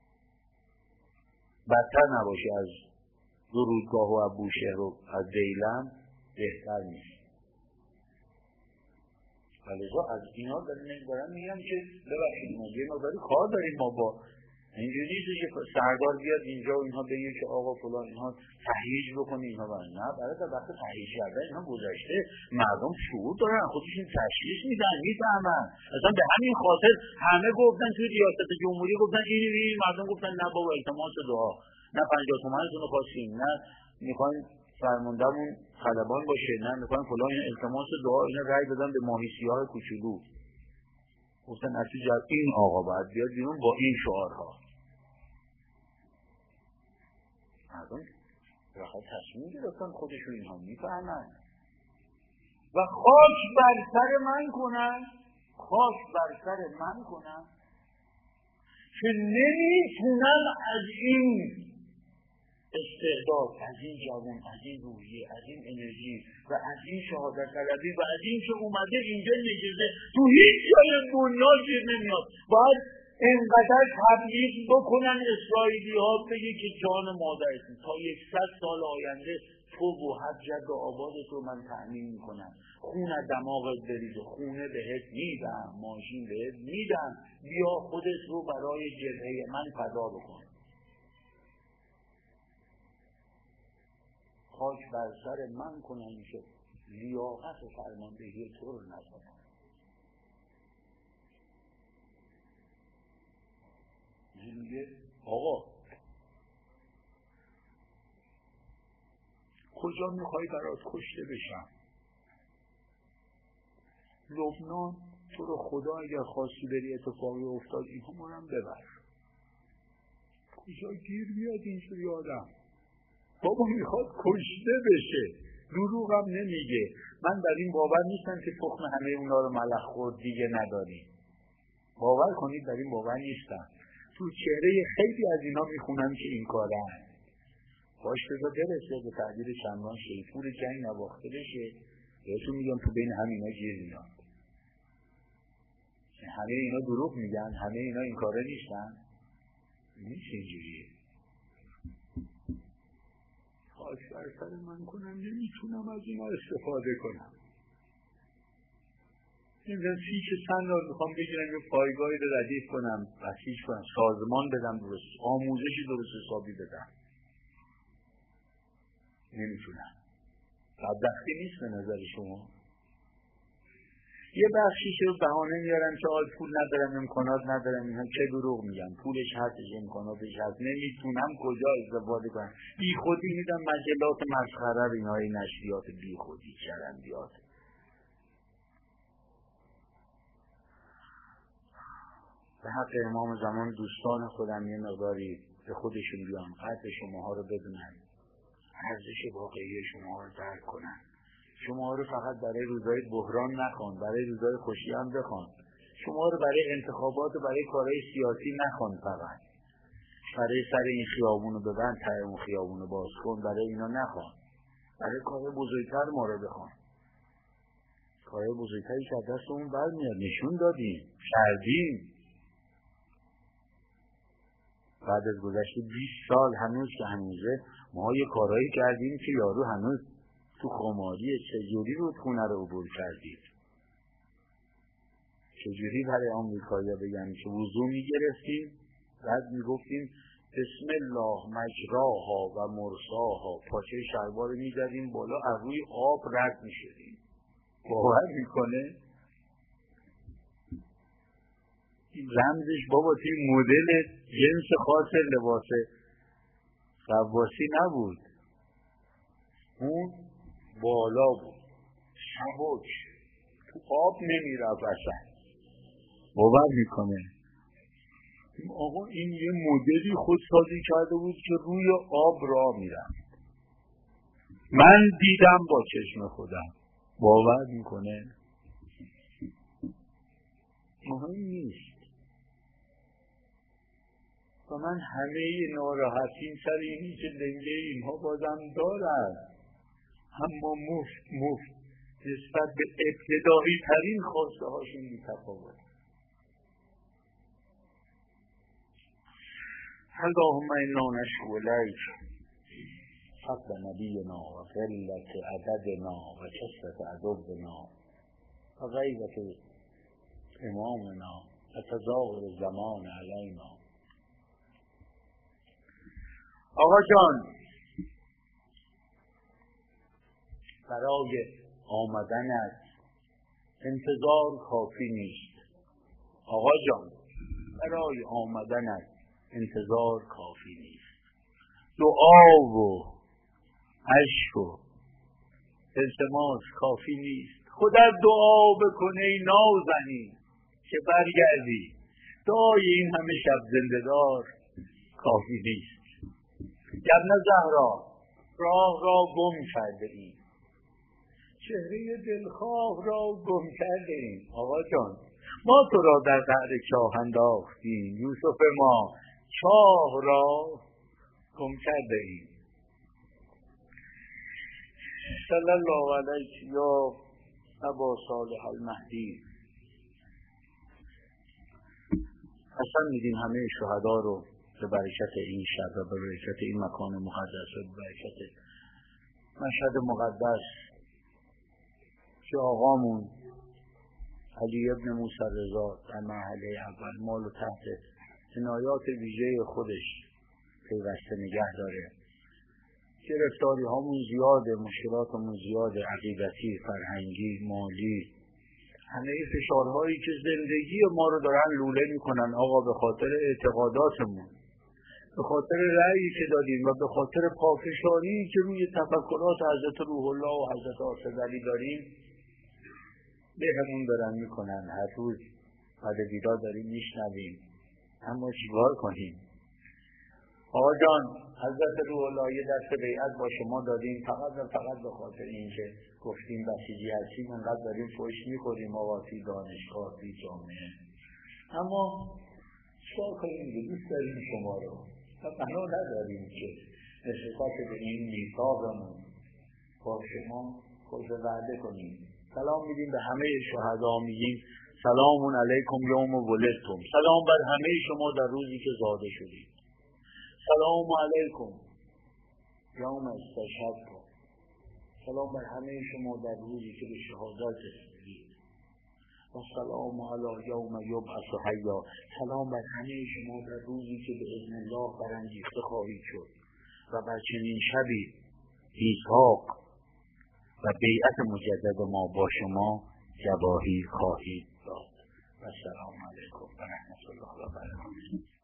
بدتر نباشه از درودگاه و ابوشهر و از دیلم بهتر نیست. لذا از اینا دارم میگم که ببخشید ما یه مقداری کار داریم ما با اینجوری نیست که سردار بیاد اینجا و اینها بگه که آقا فلان اینها تهییج بکنه اینها برای نه برای تا وقت تهییج کردن اینها گذشته. مردم شعور دارن، خودشون تشخیص میدن، میفهمن. اصلا به همین خاطر همه گفتن توی ریاست جمهوری گفتن این مردم گفتن نه بابا التماس دعا، نه 50 تومنتون رو خواستیم، نه میخوایم فرماندهمون خلبان باشه، نه میخوایم فلان. این التماس دعا اینا رأی دادن به ماهیسیاه کوچولو. گفتن نتیجه این آقا باید بیاد بیرون با این شعارها. مردم راحت تصمیم گرفتن، خودشون اینها میفهمن و خاک بر سر من کنن، خاک بر سر من کنن که نمیتونم از این استعداد، از این جوان، از این روحیه، از این انرژی و از این شهادت طلبی و از این که اومده اینجا نگیزه تو هیچ جای دنیا گیر نمیاد. باید اینقدر تبلیغ بکنن اسرائیلی ها بگه که جان مادرتون تا 100 سال آینده تو و هر جد و آبادت رو من تأمین میکنم، خون از دماغت بریزه، خونه بهت میدم، ماشین بهت میدم، بیا خودت رو برای جبهه من فدا بکن. خاک بر سر من کنن که لیاقت فرماندهی تو رو ندارم. میگه آقا کجا میخوای برات کشته بشم؟ لبنان تو رو خدا اگر خواستی بری اتفاقی افتاد اینها منم ببر. کجا گیر بیاد اینجوری آدم؟ بابا میخواد کشته بشه، دروغم نمیگه. من در این باور نیستم که تخم همه اونا رو ملخ خورد دیگه نداری. باور کنید در این باور نیستم. تو چهره خیلی از اینا میخونم که این کاره هست. باش بذار برسه به تعبیر چندان شیطور جنگ نواخته بشه. بهتون میگم تو بین همینا گیر میاد. همه اینا دروغ میگن، همه اینا این کاره نیستن. نیست اینجوریه. خاک بر سر من کنم، نمیتونم از اینا استفاده کنم. نمیدونم 30 سال میخوام بگیرم یه پایگاهی رو ردیف کنم، بسیج کنم، سازمان بدم، درست آموزشی درست حسابی بدم. نمیتونم. بدبختی نیست به نظر شما؟ یه بخشیش رو بهانه میارم که آج پول ندارم، امکانات ندارم، اینها چه دروغ میگم، پولش هستش، امکاناتش هست، نمیتونم کجا استفاده کنم. بی خودی میدم مجلات مسخره رو، اینها این نشریات بی خودی چرندیات. به حق امام زمان دوستان خودم یه مقداری به خودشون بیان، قدر شماها رو بدونن، ارزش واقعی شماها رو درک کنن. شماها رو فقط برای روزهای بحران نخوان، برای روزهای خوشی هم بخوان. شما رو برای انتخابات و برای کارهای سیاسی نخوان، فقط برای سر این خیابونو ببند، ته اون خیابونو باز کن، برای اینا نخوان. برای کارهای بزرگتر ما رو بخوان. کارهای بزرگتری که از دستمون برمیاد، نشون دادیم، کردیم. بعد از گذشت 20 سال هنوز که هنوزه ما یه کارهایی کردیم که یارو هنوز تو خماریه. چجوری رودخونه رو عبور کردید؟ چجوری برای آمریکایی‌ها بگن که وضو میگرفتیم، بعد میگفتیم بسم الله مجراها و مرساها، پاچه شلوار میزدیم بالا، از روی آب رد میشدیم. باور میکنه؟ رمزش بابا توی مدل جنس خاص لباس غواصی نبود، اون بالا بود، سبک، تو آب نمیرفت اصلا. باور میکنه؟ آقا این یه مدلی خودسازی کرده بود که روی آب راه میرفت. من دیدم با چشم خودم. باور میکنه؟ مهم نیست. و من همه ناراحتیم سر اینی که لنگه اینها بازم دارن، اما مفت نسبت به ابتدایی ترین خواسته هاشون بی‌تفاوت. اللهم انا نشکو الیک فضل نبینا و قلت عددنا و کثرت عدونا و غیبت امامنا و تظاهر الزمان علینا. آقا جان، برای آمدنت انتظار کافی نیست. آقا جان، برای آمدنت انتظار کافی نیست. دعا و عشق و التماس کافی نیست. خودت دعا بکنه ای نازنین که برگردی. دعای این همه شب زنده‌دار کافی نیست. ابن زهرا، راه را گم کرده ای، چهره دلخواه را گم کرده ایم. آقا جان، ما تو را در قعر چاه انداختیم، یوسف ما چاه را گم کرده ایم. صلی الله علیک یا ابا صالح المهدی. قسم میدیم همه شهدا رو به برکت این شب و به برکت این مکان مقدس و به برکت مشهد مقدس که آقامون علی ابن موسی رضا در مرحله اول مال و تحت عنایات ویژه خودش پیوسته نگه داره. گرفتاری هامون زیاده، مشکلاتمون زیاده، عقیدتی، فرهنگی، مالی، همه فشارهایی که زندگی ما رو دارن لوله میکنن آقا، به خاطر اعتقاداتمون، به خاطر رأیی که دادیم و به خاطر پافشاری که روی تفکرات حضرت روح الله و حضرت آصف علی داریم، بهمون دارن میکنن. هر روز بعد بیدار داریم میشنویم، اما چیکار کنیم؟ آقا جان، حضرت روح الله یه دست بیعت با شما دادیم فقط به خاطر اینکه گفتیم بسیجی هستیم، انقدر داریم فوش میخوریم آقا فی دانشگاه، فی جامعه. اما چیکار کنیم؟ دوست داریم شما رو و بنا نداریم که نسبت به این میثاقمون با شما خود وعده کنیم. سلام میدیم به همه شهدا، میگیم سلام علیکم یوم ولدتم، سلام بر همه شما در روزی که زاده شدید. سلام علیکم یوم استشهدتم، سلام بر همه شما در روزی که به شهادت رسیدید. و سلام علی یوم یبعث حیا، سلام بر همه شما در روزی که به اذن الله برانگیخته خواهید شد و بر چنین شبی میثاق و بیعت مجدد ما با شما گواهی خواهید داد. و سلام علیکم و رحمت الله و برکاته.